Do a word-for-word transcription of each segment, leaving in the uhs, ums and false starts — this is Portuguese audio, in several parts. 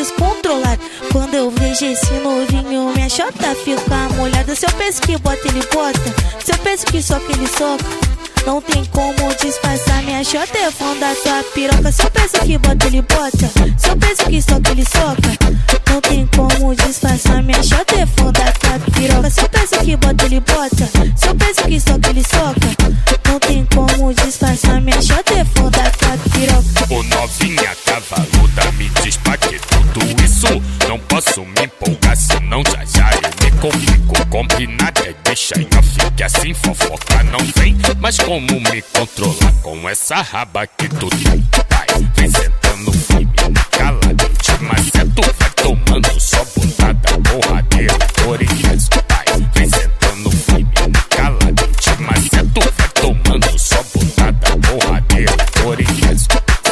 descontrolado. Quando eu vejo esse novinho, minha chota fica molhada. Se eu penso que bota, ele bota. Se eu penso que soca, ele soca. Não tem como disfarçar, minha chota é fã da tua piroca. Se eu penso que bota, ele bota. Se eu penso que soca, ele soca. Não tem como disfarçar, minha chota é fã da tua piroca. Se eu penso que bota, ele bota. Se eu penso que soca, ele soca. Não tem como disfarçar, minha chota é fã da tua piroca. Ô novinha cavaluda, me diz pra que tudo isso? Não posso me empolgar, senão já já eu me complico. Combinado é deixa em off, que assim fofoca não vem. Mas como me controlar com essa raba que tu tem? Vai, vem sentando firme, calado, te maceto. Vai tomando só botada, porradeira, orelhas. Vai, vem sentando firme, calado, te maceto. Vai tomando só botada, porradeira, orelhas.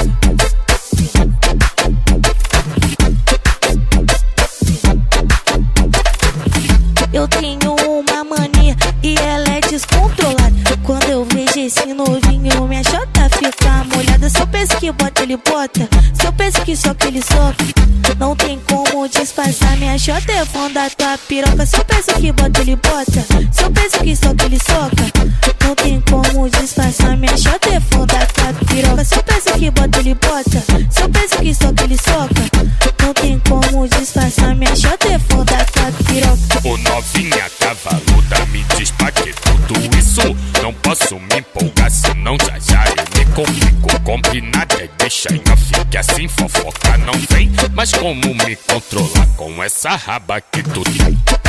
Eu tenho uma mania e ela é descontrolada. Quando eu vejo esse novinho, minha chota fica molhada. Se eu penso que bota, ele bota. Se eu penso que soca, ele soca. Não tem como disfarçar, minha chota é fã da tua piroca. Se eu penso que bota, ele bota. Se eu penso que soca, ele soca. Não tem como disfarçar, minha chota é fã da tua piroca. Se eu penso que bota, ele bota. Se eu penso que soca, ele soca. Não tem como disfarçar, minha chota é fã da tua piroca. Ô novinha cavaluda, me diz pra que tudo isso? Não posso me empolgar, senão já já eu me complico. Combinado é deixa em off, que assim fofoca não vem. Mas como me controlar com essa raba que tu tem?